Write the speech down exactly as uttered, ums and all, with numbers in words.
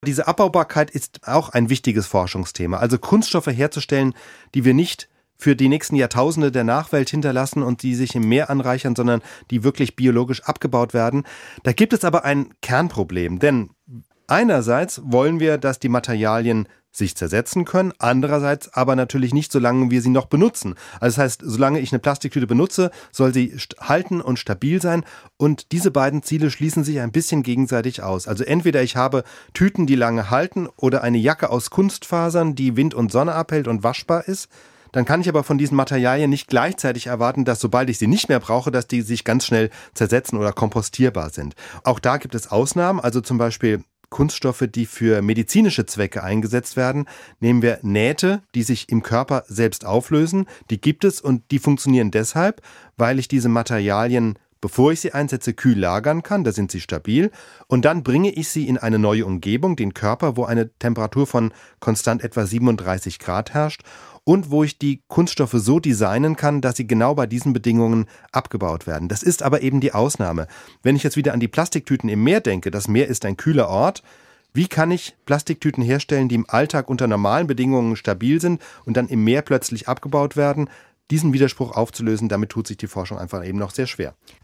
Diese Abbaubarkeit ist auch ein wichtiges Forschungsthema. Also Kunststoffe herzustellen, die wir nicht für die nächsten Jahrtausende der Nachwelt hinterlassen und die sich im Meer anreichern, sondern die wirklich biologisch abgebaut werden. Da gibt es aber ein Kernproblem, denn einerseits wollen wir, dass die Materialien sich zersetzen können, andererseits aber natürlich nicht, solange wir sie noch benutzen. Also das heißt, solange ich eine Plastiktüte benutze, soll sie halten und stabil sein, und diese beiden Ziele schließen sich ein bisschen gegenseitig aus. Also entweder ich habe Tüten, die lange halten, oder eine Jacke aus Kunstfasern, die Wind und Sonne abhält und waschbar ist. Dann kann ich aber von diesen Materialien nicht gleichzeitig erwarten, dass sobald ich sie nicht mehr brauche, dass die sich ganz schnell zersetzen oder kompostierbar sind. Auch da gibt es Ausnahmen, also zum Beispiel Kunststoffe, die für medizinische Zwecke eingesetzt werden. Nehmen wir Nähte, die sich im Körper selbst auflösen. Die gibt es und die funktionieren deshalb, weil ich diese Materialien, bevor ich sie einsetze, kühl lagern kann. Da sind sie stabil. Und dann bringe ich sie in eine neue Umgebung, den Körper, wo eine Temperatur von konstant etwa siebenunddreißig Grad herrscht. Und wo ich die Kunststoffe so designen kann, dass sie genau bei diesen Bedingungen abgebaut werden. Das ist aber eben die Ausnahme. Wenn ich jetzt wieder an die Plastiktüten im Meer denke, das Meer ist ein kühler Ort. Wie kann ich Plastiktüten herstellen, die im Alltag unter normalen Bedingungen stabil sind und dann im Meer plötzlich abgebaut werden? Diesen Widerspruch aufzulösen, damit tut sich die Forschung einfach eben noch sehr schwer.